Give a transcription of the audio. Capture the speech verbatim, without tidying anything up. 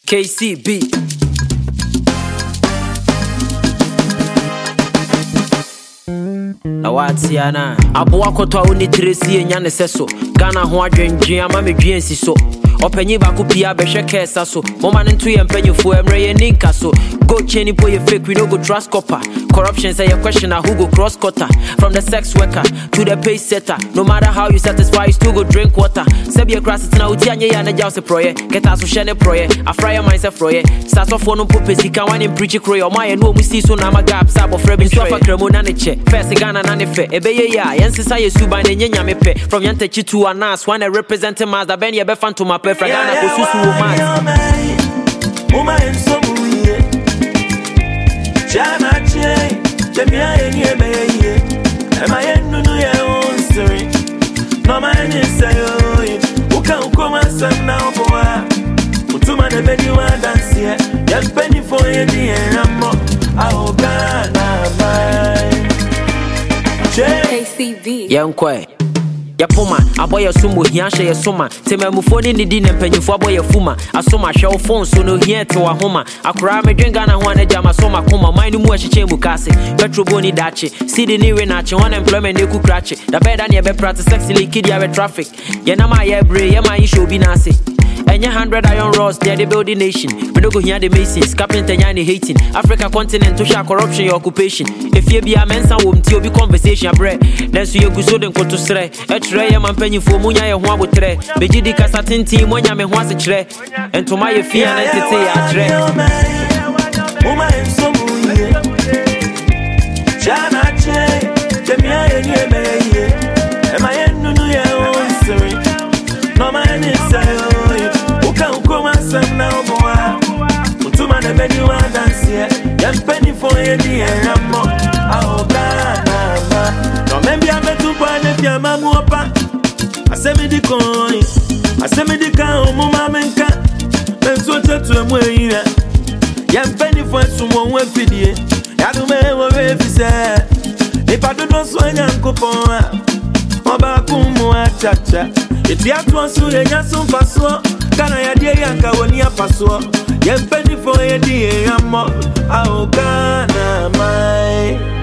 K C B. Na watiana aboa kotwa oni tresi enya ne seso Ghana ho adwendwen ama medwen si so opanyi ba ko pia be hwe kesa so moma ne nto ye mpanyefo emre ye ninka so go cheni po ye fake we no go trust copper corruption say your question who go cross cutter from the sex worker to the pay setter no matter how you satisfy you still go drink water say your grass na uti anye ya na jaw se proye keta so hye ne proye afraya myself proye sasofo no popesi kan wan preach croye o my no mu si so na ma gap sa bo frebe so afa kremo na ne che first Ghana na ne fe ebeye ya yensisa yesu ban ne nyanya me pe from yantachi to anas when I represent him as the ben ye be fan to my pe fra Ghana ko susu wo man o man so muye jana che temia eni emeye e ma yenu no ye on story no man say oh uka ukoma sam na oboa utuma ne bedi wa dance ye ye penny for ye di enamo a Ghana mai K C B. Yankwe Yapoma aboya sumo hianshe ye soma temamufo ni nidi ne mpanyifo aboya fuma asoma hwe phone so no hia te wa homa akora medwenga na ho anaja masoma koma man mu ahyeche mu kase petrol ni dache city ni we na che unemployment ne ku krache da beda ne be practice sexy kid ya we traffic ye na ma ye bre ye ma yi show bi na ase Enya hundred iron rods, they're the building nation. We don't go here the masons, carpenter yani hating. Africa continent to share corruption your occupation. If you be a mensa wom ti obi conversation bread. Then so you go so den koto sre. E tre ye man penyi fo munya ye ho abotre. Beji di kasa tintin monya me ho ase kire. Entoma ye fia na tete ya tre. Uma enso muye. Jana che, temia ye ni emeye. E ma ye nunu ye on siri. No man is say ukoma sana oboa utuma ne bedi wa dance ye ye penny for ye di enamo a Ghana ma no membi ametu pa ne fia mamu opa asemi di coin asemi di ka omu mamenka benso tetu emu eyira ye penny for sumo won fidie ya do me wo we fi se ni padu no so enyankopon a oba kumu achacha eti atu asu ye nyaso faso Kana ya die yanka woni apaso ye mpeni fo ye die amo a Ghana mai